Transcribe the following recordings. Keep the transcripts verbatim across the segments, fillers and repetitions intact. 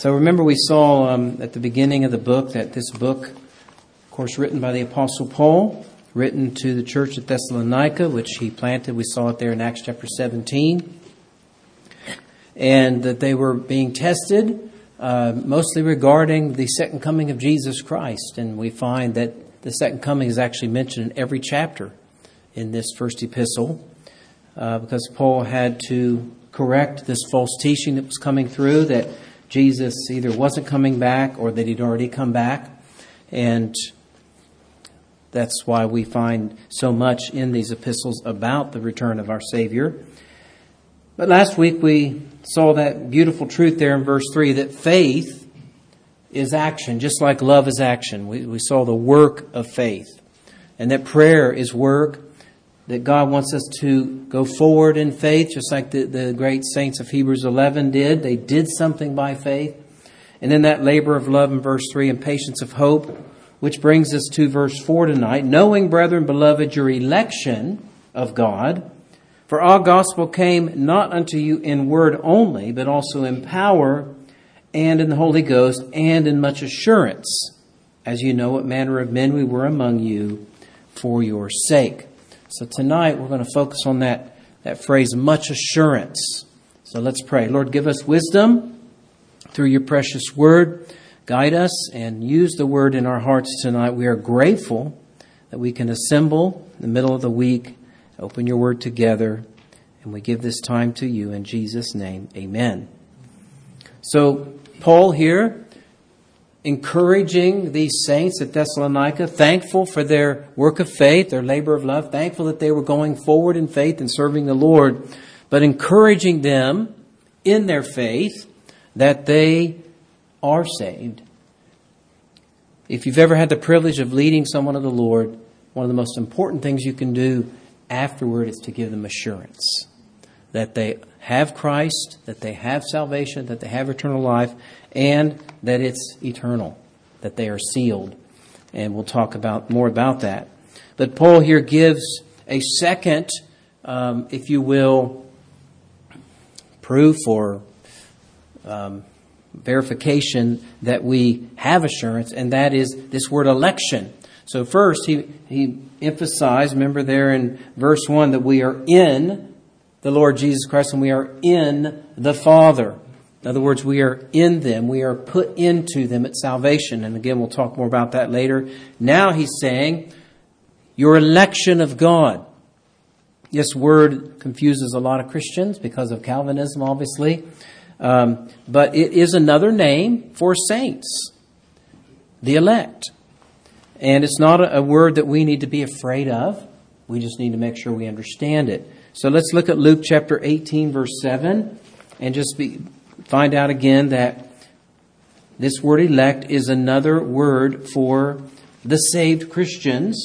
So remember we saw um, at the beginning of the book that this book, of course, written by the Apostle Paul, written to the church at Thessalonica, which he planted. We saw it there in Acts chapter seventeen. And that they were being tested, uh, mostly regarding the second coming of Jesus Christ. And we find that the second coming is actually mentioned in every chapter in this first epistle, uh, because Paul had to correct this false teaching that was coming through, that Jesus either wasn't coming back or that he'd already come back. And that's why we find so much in these epistles about the return of our Savior. But last week we saw that beautiful truth there in verse three, that faith is action, just like love is action. We, we saw the work of faith, and that prayer is work, that God wants us to go forward in faith, just like the, the great saints of Hebrews eleven did. They did something by faith. And then that labor of love in verse three and patience of hope, which brings us to verse four tonight. Knowing, brethren, beloved, your election of God, for our gospel came not unto you in word only, but also in power and in the Holy Ghost and in much assurance, as you know what manner of men we were among you for your sake. So tonight we're going to focus on that, that phrase, much assurance. So let's pray. Lord, give us wisdom through your precious word. Guide us and use the word in our hearts tonight. We are grateful that we can assemble in the middle of the week, open your word together, and we give this time to you in Jesus' name. Amen. So Paul here, encouraging these saints at Thessalonica, thankful for their work of faith, their labor of love, thankful that they were going forward in faith and serving the Lord, but encouraging them in their faith that they are saved. If you've ever had the privilege of leading someone to the Lord, one of the most important things you can do afterward is to give them assurance that they have Christ, that they have salvation, that they have eternal life, and that it's eternal, that they are sealed. And we'll talk about more about that. But Paul here gives a second, um, if you will, proof or um, verification that we have assurance, and that is this word election. So first, he, he emphasized, remember there in verse one, that we are in the Lord Jesus Christ and we are in the Father. In other words, we are in them. We are put into them at salvation. And again, we'll talk more about that later. Now he's saying, your election of God. This word confuses a lot of Christians because of Calvinism, obviously. Um, but it is another name for saints, the elect. And it's not a, a word that we need to be afraid of. We just need to make sure we understand it. So let's look at Luke chapter eighteen, verse seven, and just be, find out again that this word elect is another word for the saved Christians.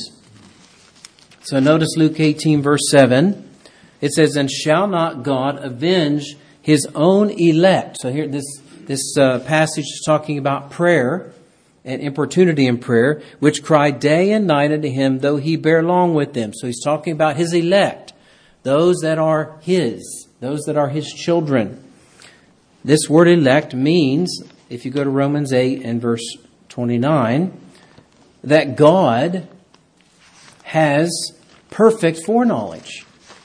So notice Luke eighteen, verse seven. It says, and shall not God avenge his own elect? So here, this, this uh, passage is talking about prayer and importunity in prayer, which cry day and night unto him, though he bear long with them. So he's talking about his elect, those that are his, those that are his children. This word elect means, if you go to Romans eight and verse twenty-nine, that God has perfect foreknowledge.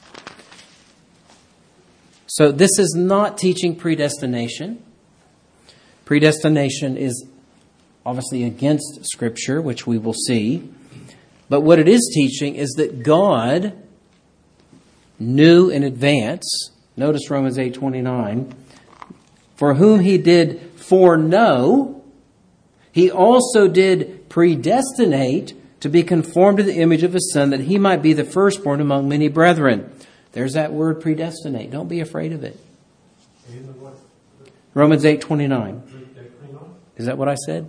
So this is not teaching predestination. Predestination is obviously against Scripture, which we will see. But what it is teaching is that God knew in advance, notice Romans eight twenty-nine, for whom he did foreknow, he also did predestinate to be conformed to the image of his Son, that he might be the firstborn among many brethren. There's that word predestinate. Don't be afraid of it. Romans eight twenty-nine. Is that what I said?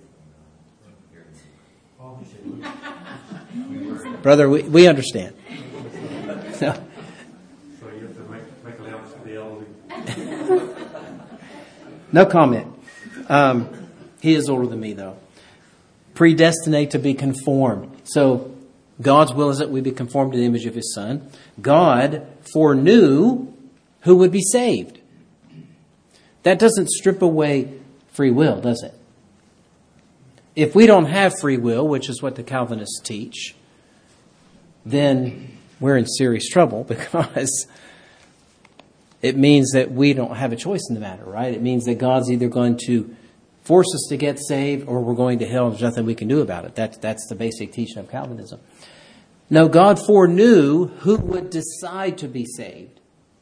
Brother, we, we understand. So, so you have to make, make allowance for the elderly. No comment. Um, he is older than me, though. Predestinate to be conformed. So God's will is that we be conformed to the image of his Son. God foreknew who would be saved. That doesn't strip away free will, does it? If we don't have free will, which is what the Calvinists teach, then we're in serious trouble, because it means that we don't have a choice in the matter, right? It means that God's either going to force us to get saved or we're going to hell and there's nothing we can do about it. That's, that's the basic teaching of Calvinism. No, God foreknew who would decide to be saved.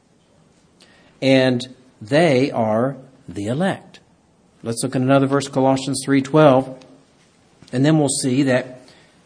And they are the elect. Let's look at another verse, Colossians three twelve. And then we'll see that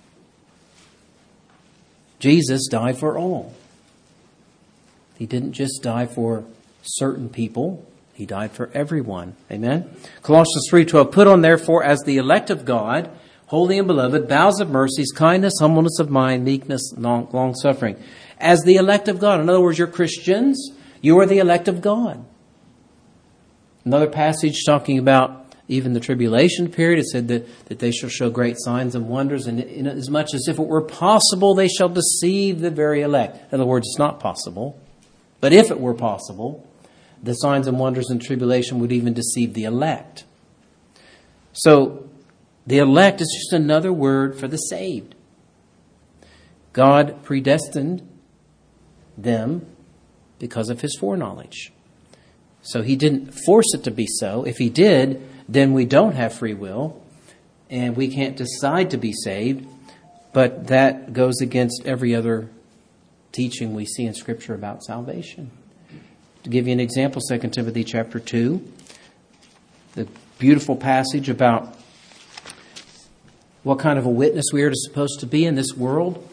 Jesus died for all. He didn't just die for certain people. He died for everyone. Amen? Colossians three twelve. Put on therefore as the elect of God, holy and beloved, bowels of mercies, kindness, humbleness of mind, meekness, long, long suffering. As the elect of God. In other words, you're Christians. You are the elect of God. Another passage talking about even the tribulation period, it said that, that they shall show great signs and wonders, and in as much as if it were possible, they shall deceive the very elect. In other words, it's not possible. But if it were possible, the signs and wonders and tribulation would even deceive the elect. So, the elect is just another word for the saved. God predestined them because of His foreknowledge. So He didn't force it to be so. If He did, then we don't have free will, and we can't decide to be saved. But that goes against every other teaching we see in Scripture about salvation. To give you an example, Second Timothy chapter two, the beautiful passage about what kind of a witness we are supposed to be in this world.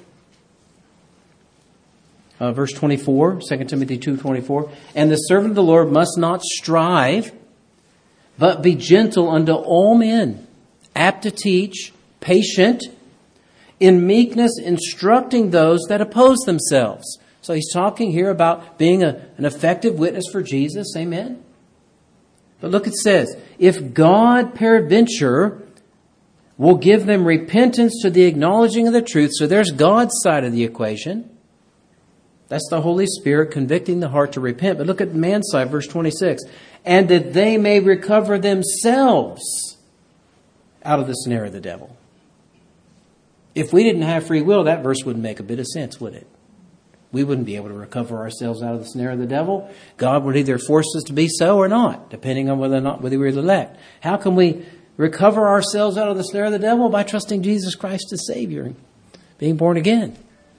Uh, verse twenty-four, Second Timothy two twenty-four. And the servant of the Lord must not strive, but be gentle unto all men, apt to teach, patient, in meekness instructing those that oppose themselves. So he's talking here about being a, an effective witness for Jesus. Amen? But look, it says, if God peradventure will give them repentance to the acknowledging of the truth. So there's God's side of the equation. That's the Holy Spirit convicting the heart to repent. But look at man's side, verse twenty-six. And that they may recover themselves out of the snare of the devil. If we didn't have free will, that verse wouldn't make a bit of sense, would it? We wouldn't be able to recover ourselves out of the snare of the devil. God would either force us to be so or not, depending on whether or not whether we're elect. How can we recover ourselves out of the snare of the devil? By trusting Jesus Christ as Savior and being born again.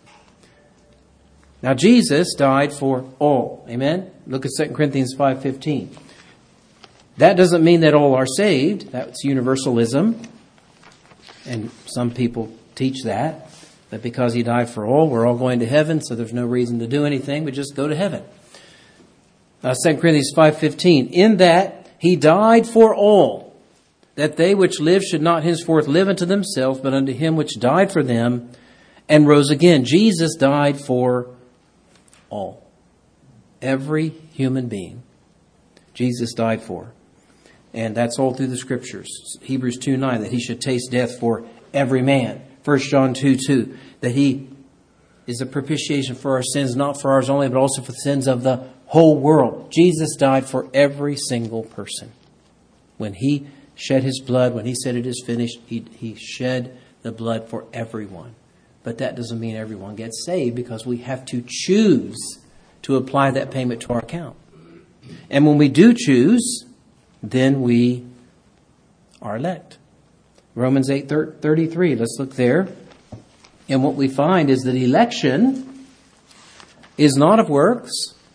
Now, Jesus died for all. Amen? Look at Second Corinthians five fifteen. That doesn't mean that all are saved. That's universalism. And some people teach that. That because He died for all, we're all going to heaven, so there's no reason to do anything, but just go to heaven. Uh, Second Corinthians five fifteen. In that He died for all, that they which live should not henceforth live unto themselves, but unto Him which died for them and rose again. Jesus died for all. Every human being Jesus died for. And that's all through the Scriptures. Hebrews two nine, that He should taste death for every man. First John two two, that He is a propitiation for our sins, not for ours only, but also for the sins of the whole world. Jesus died for every single person. When He shed His blood, when He said it is finished, He, he shed the blood for everyone. But that doesn't mean everyone gets saved, because we have to choose to apply that payment to our account. And when we do choose, then we are elect. Romans eight thirty-three, let's look there. And what we find is that election is not of works.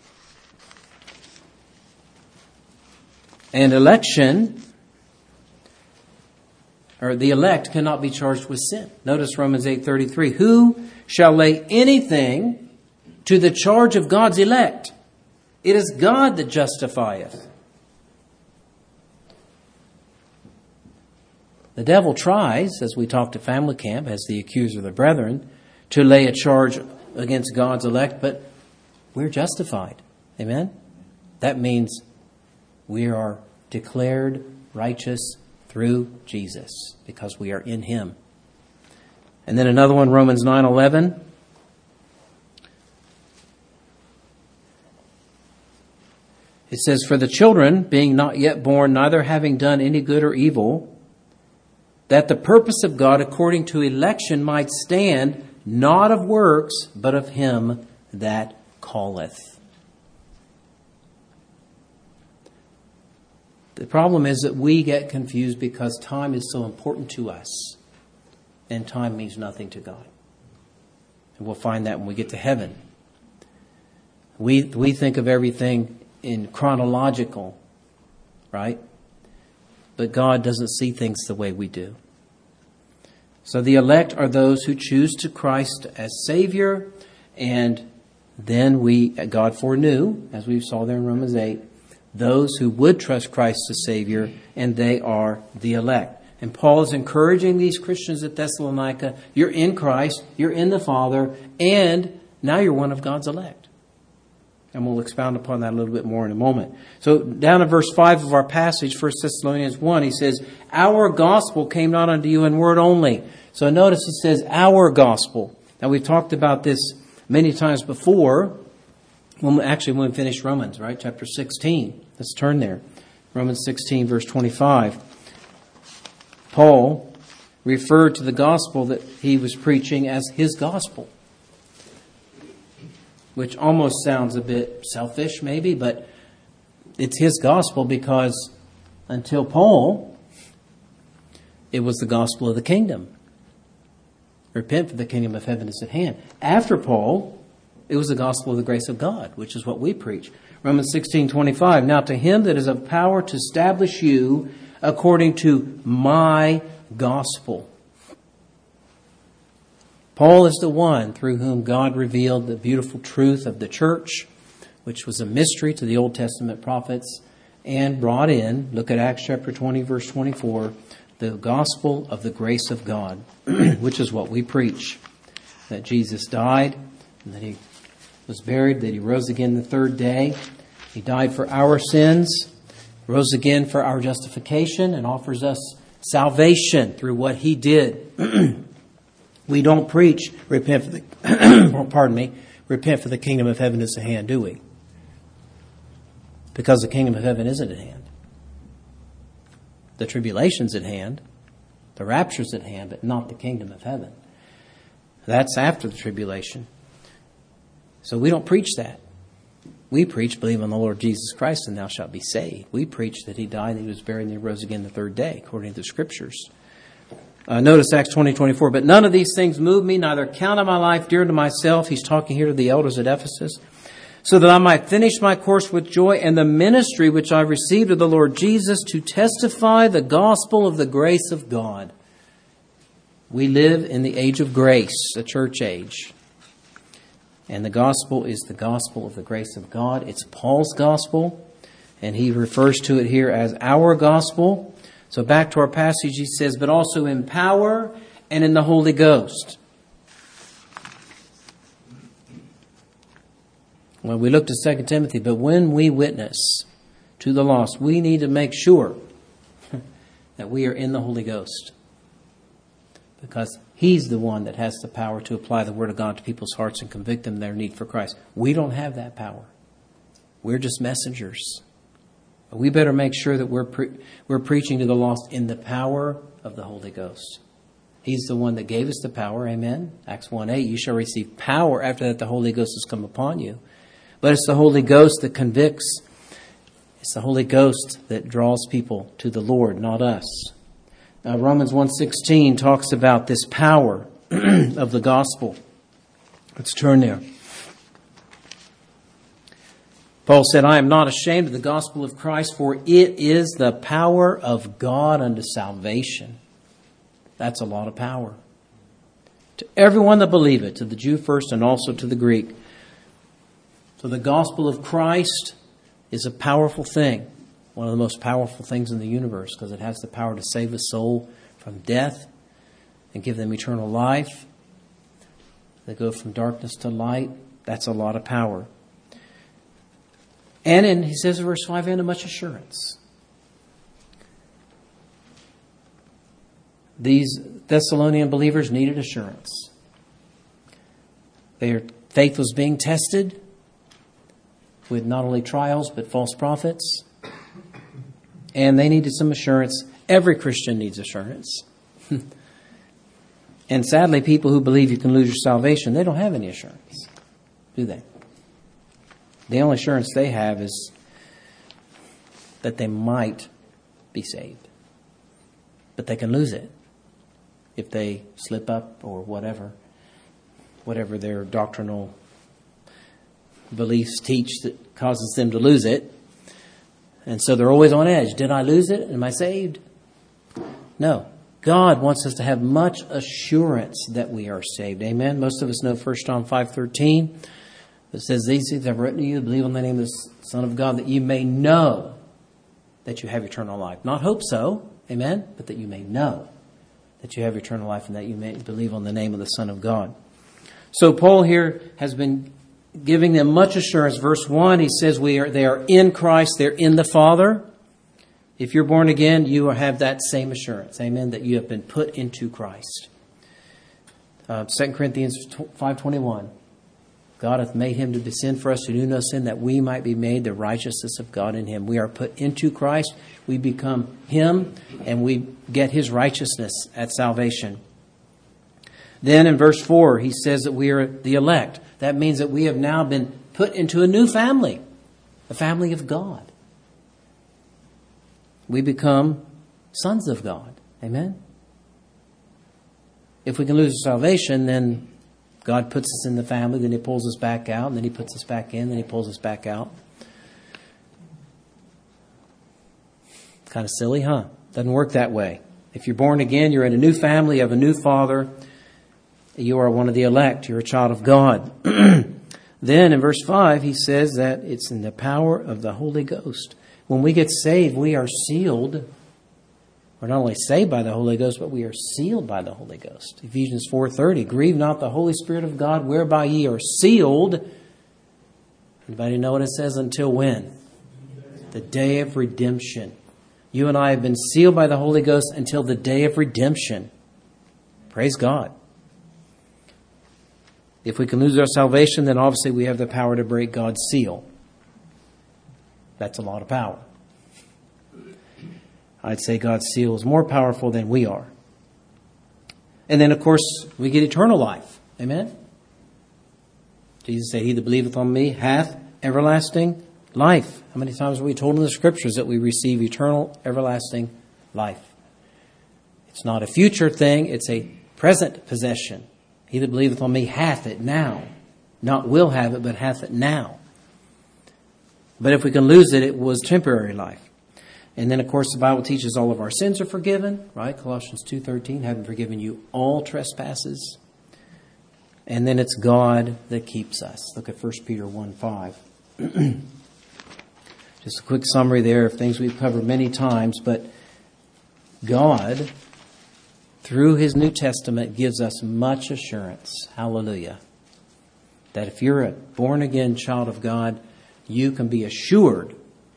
And election, or the elect, cannot be charged with sin. Notice Romans eight thirty-three. Who shall lay anything to the charge of God's elect? It is God that justifieth. The devil tries, as we talked at family camp, as the accuser of the brethren, to lay a charge against God's elect, but we're justified. Amen? That means we are declared righteous through Jesus, because we are in Him. And then another one, Romans nine eleven. It says, for the children, being not yet born, neither having done any good or evil, that the purpose of God according to election might stand, not of works, but of him that calleth. The problem is that we get confused because time is so important to us, and time means nothing to God. And we'll find that when we get to heaven. We we think of everything in chronological, right? But God doesn't see things the way we do. So the elect are those who choose to Christ as Savior, and then we, God foreknew, as we saw there in Romans eight, those who would trust Christ as Savior, and they are the elect. And Paul is encouraging these Christians at Thessalonica, you're in Christ, you're in the Father, and now you're one of God's elect. And we'll expound upon that a little bit more in a moment. So down in verse five of our passage, First Thessalonians one, he says, our gospel came not unto you in word only. So notice he says, our gospel. Now we've talked about this many times before. When we, actually, when we finished Romans, right? Chapter sixteen. Let's turn there. Romans sixteen, verse twenty-five. Paul referred to the gospel that he was preaching as his gospel, which almost sounds a bit selfish maybe, but it's his gospel because until Paul, it was the gospel of the kingdom. Repent, for the kingdom of heaven is at hand. After Paul, it was the gospel of the grace of God, which is what we preach. Romans sixteen twenty-five. Now to him that is of power to establish you according to my gospel. Paul is the one through whom God revealed the beautiful truth of the church, which was a mystery to the Old Testament prophets, and brought in, look at Acts chapter twenty, verse twenty-four, the gospel of the grace of God, which is what we preach. That Jesus died, and that he was buried, that he rose again the third day. He died for our sins, rose again for our justification, and offers us salvation through what he did. We don't preach, repent for the, pardon me, repent for the kingdom of heaven is at hand, do we? Because the kingdom of heaven isn't at hand. The tribulation's at hand, the rapture's at hand, but not the kingdom of heaven. That's after the tribulation. So we don't preach that. We preach, believe on the Lord Jesus Christ and thou shalt be saved. We preach that he died, that he was buried, and he rose again the third day, according to the Scriptures. Uh, notice Acts twenty twenty-four. But none of these things move me, neither count I my life dear to myself. He's talking here to the elders at Ephesus. So that I might finish my course with joy and the ministry which I received of the Lord Jesus to testify the gospel of the grace of God. We live in the age of grace, the church age. And the gospel is the gospel of the grace of God. It's Paul's gospel, and he refers to it here as our gospel. So back to our passage, he says, but also in power and in the Holy Ghost. Well, we looked at Second Timothy, but when we witness to the lost, we need to make sure that we are in the Holy Ghost. Because he's the one that has the power to apply the Word of God to people's hearts and convict them of their need for Christ. We don't have that power. We're just messengers. We better make sure that we're pre- we're preaching to the lost in the power of the Holy Ghost. He's the one that gave us the power. Amen. Acts one eight, you shall receive power after that the Holy Ghost has come upon you. But it's the Holy Ghost that convicts. It's the Holy Ghost that draws people to the Lord, not us. Now, Romans one sixteen talks about this power of the gospel. Let's turn there. Paul said, I am not ashamed of the gospel of Christ, for it is the power of God unto salvation. That's a lot of power. To everyone that believeth, to the Jew first and also to the Greek. So the gospel of Christ is a powerful thing. One of the most powerful things in the universe, because it has the power to save a soul from death and give them eternal life. They go from darkness to light. That's a lot of power. And in, he says in verse five, and a much assurance. These Thessalonian believers needed assurance. Their faith was being tested. with not only trials but false prophets. And they needed some assurance. Every Christian needs assurance. And sadly, people who believe you can lose your salvation, they don't have any assurance, do they? The only assurance they have is that they might be saved. But they can lose it if they slip up or whatever, whatever their doctrinal beliefs teach that causes them to lose it. And so they're always on edge. Did I lose it? Am I saved? No. God wants us to have much assurance that we are saved. Amen. Most of us know First John five thirteen. It says, these things I've written to you, believe on the name of the Son of God, that you may know that you have eternal life. Not hope so, amen, but that you may know that you have eternal life and that you may believe on the name of the Son of God. So Paul here has been giving them much assurance. Verse one, he says we are they are in Christ, they're in the Father. If you're born again, you have that same assurance, amen, that you have been put into Christ. Uh, Second Corinthians five twenty-one. God hath made him to be sin for us who knew no sin, that we might be made the righteousness of God in him. We are put into Christ. We become him, and we get his righteousness at salvation. Then in verse four, he says that we are the elect. That means that we have now been put into a new family, the family of God. We become sons of God. Amen? If we can lose salvation, then God puts us in the family, then he pulls us back out, and then he puts us back in, then he pulls us back out. Kind of silly, huh? Doesn't work that way. If you're born again, you're in a new family, you have a new father. You are one of the elect. You're a child of God. Then in verse five, he says that it's in the power of the Holy Ghost. When we get saved, we are sealed. We're not only saved by the Holy Ghost, but we are sealed by the Holy Ghost. Ephesians four thirty, grieve not the Holy Spirit of God, whereby ye are sealed. Anybody know what it says? Until when? The day of redemption. You and I have been sealed by the Holy Ghost until the day of redemption. Praise God. If we can lose our salvation, then obviously we have the power to break God's seal. That's a lot of power. I'd say God's seal is more powerful than we are. And then, of course, we get eternal life. Amen? Jesus said, he that believeth on me hath everlasting life. How many times are we told in the Scriptures that we receive eternal, everlasting life? It's not a future thing. It's a present possession. He that believeth on me hath it now. Not will have it, but hath it now. But if we can lose it, it was temporary life. And then, of course, the Bible teaches all of our sins are forgiven, right? Colossians two thirteen, having forgiven you all trespasses. And then it's God that keeps us. Look at First Peter one five. Just a quick summary there of things we've covered many times. But God, through his New Testament, gives us much assurance. Hallelujah. That if you're a born-again child of God, you can be assured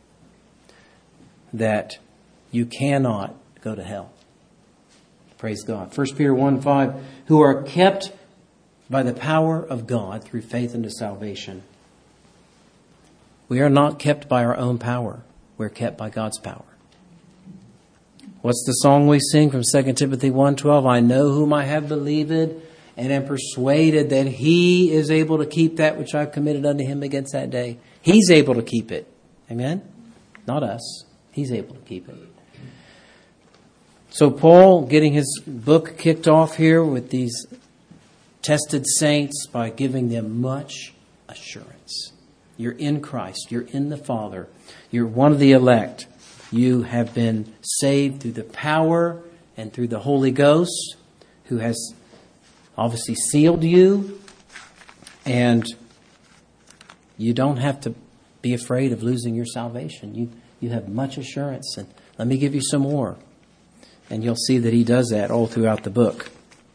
that you cannot go to hell. Praise God. First Peter one five, who are kept by the power of God through faith unto salvation. We are not kept by our own power. We're kept by God's power. What's the song we sing from Second Timothy one twelve? I know whom I have believed and am persuaded that he is able to keep that which I've committed unto him against that day. He's able to keep it. Amen? Not us. He's able to keep it. So Paul, getting his book kicked off here with these tested saints by giving them much assurance. You're in Christ. You're in the Father. You're one of the elect. You have been saved through the power and through the Holy Ghost, who has obviously sealed you. And you don't have to be afraid of losing your salvation. You You have much assurance. And let me give you some more. And you'll see that he does that all throughout the book.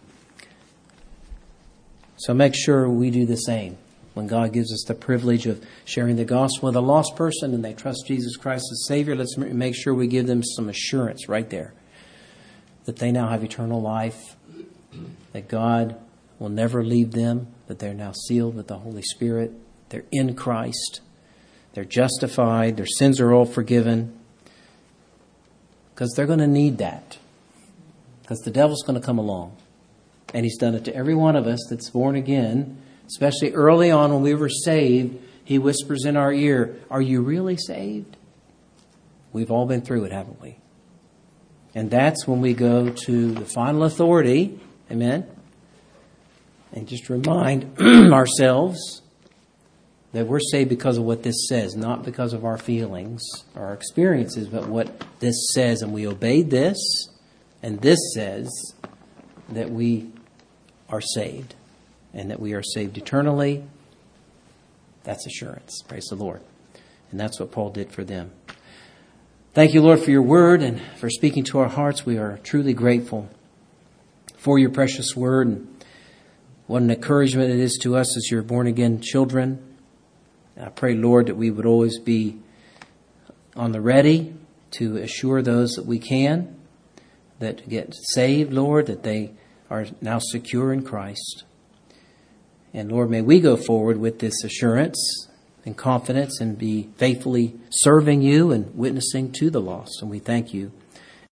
So make sure we do the same. When God gives us the privilege of sharing the gospel with a lost person and they trust Jesus Christ as Savior, let's make sure we give them some assurance right there. That they now have eternal life. That God will never leave them. That they're now sealed with the Holy Spirit. They're in Christ. they're justified, their sins are all forgiven. Because they're going to need that. Because the devil's going to come along. And he's done it to every one of us that's born again. Especially early on when we were saved, he whispers in our ear, are you really saved? We've all been through it, haven't we? And that's when we go to the final authority. Amen? And just remind ourselves that we're saved because of what this says, not because of our feelings or our experiences, but what this says. And we obeyed this, and this says that we are saved, and that we are saved eternally. That's assurance. Praise the Lord. And that's what Paul did for them. Thank you, Lord, for your word and for speaking to our hearts. We are truly grateful for your precious word, and what an encouragement it is to us as your born-again children. I pray, Lord, that we would always be on the ready to assure those that we can that get saved, Lord, that they are now secure in Christ. And Lord, may we go forward with this assurance and confidence and be faithfully serving you and witnessing to the lost. And we thank you